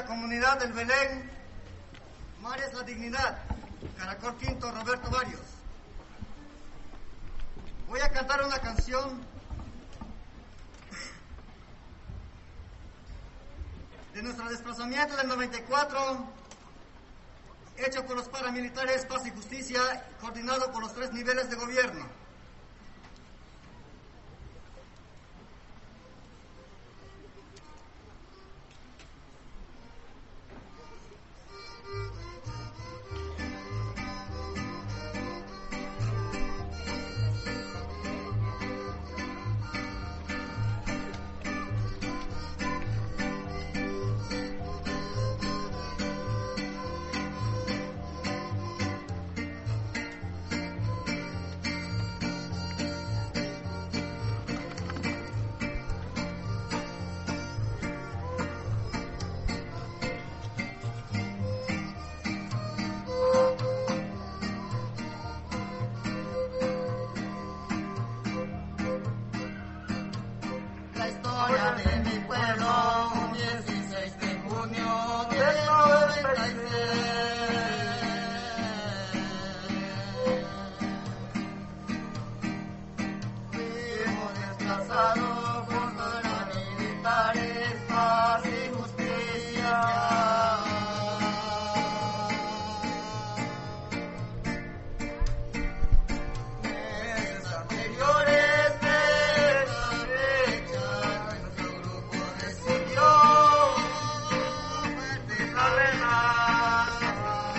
comunidad del Belén, Mar es la dignidad, Caracol Quinto, Roberto Barrios. Voy a cantar una canción de nuestro desplazamiento del 94, hecho por los paramilitares Paz y Justicia, coordinado por los 3 niveles de gobierno. De mi pueblo, un 16 de junio del 96. Fuimos desplazados por paramilitares, paz y justicia. Meses anteriores de la fecha, nuestro grupo recibió fuertes amenazas,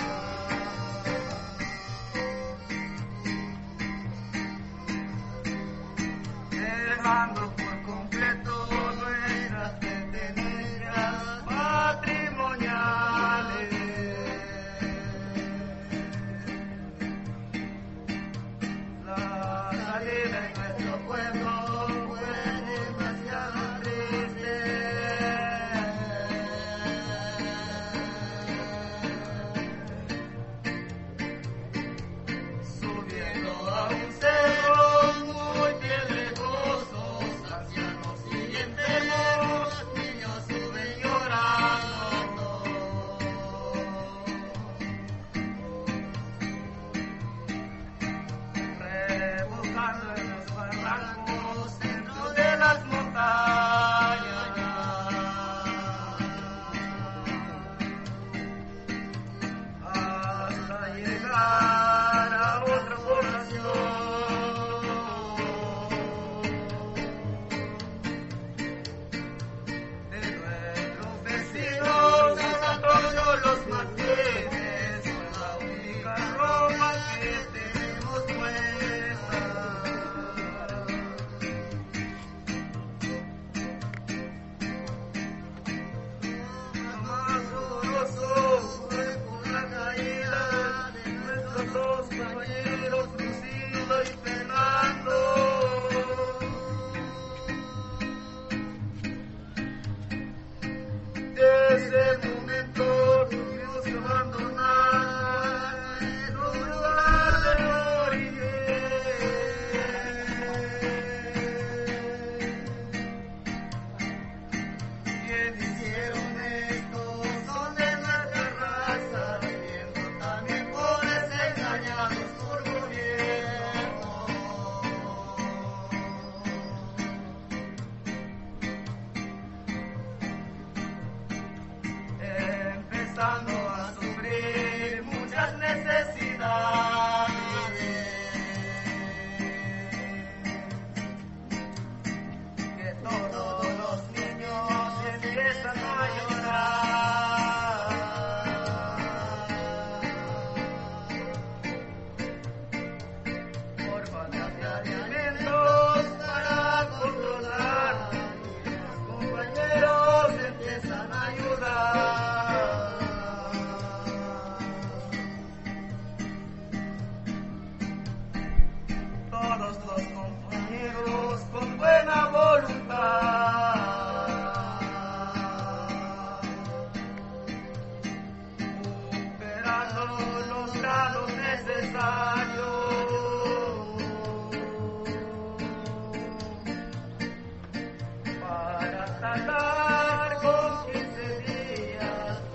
dejando por completo nuestras pertenencias patrimoniales. La salida en nuestro pueblo fue demasiado triste. Subiendo a un cerro muy pedregoso, ancianos siguen temor, niños suben llorando. Rebuscando en los barrancos dentro de las montañas, hasta llegar a otra población. De nuestros vecinos, San Antonio Los Martínez, son la única ropa que tenemos puesta. Lo más doloroso fue por la caída de nuestros 2 compañeros, Lucila y Fernando. Desde momento tuvimos que abandonar nuestro lugar de origen. ¿Quién hicieron esto? Son de nuestra raza, viviendo también pobres, engañados por gobierno. Empezando a sufrir muchas necesidades, que todos los niños empiezan a llorar, por falta de alimentos para controlar, y los compañeros empiezan a ayudar. Todos los compañeros con buena voluntad, superando los grados necesarios para tratar con 15 días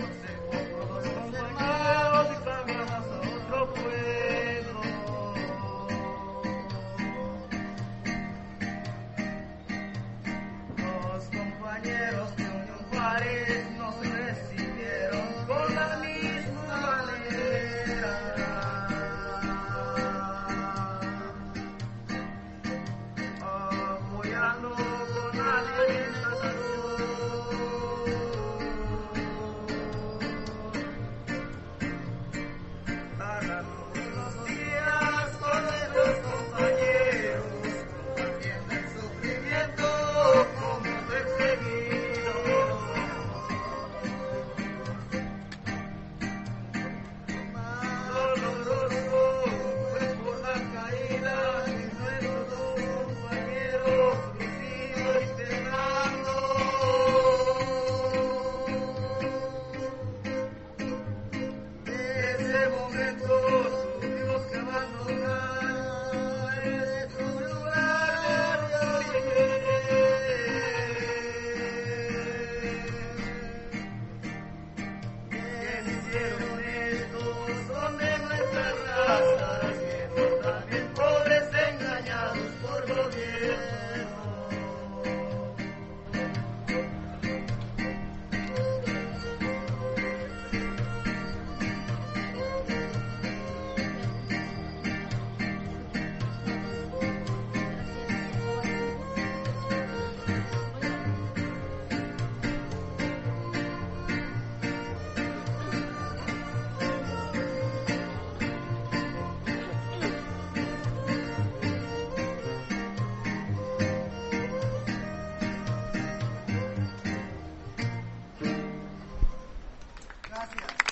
Gracias.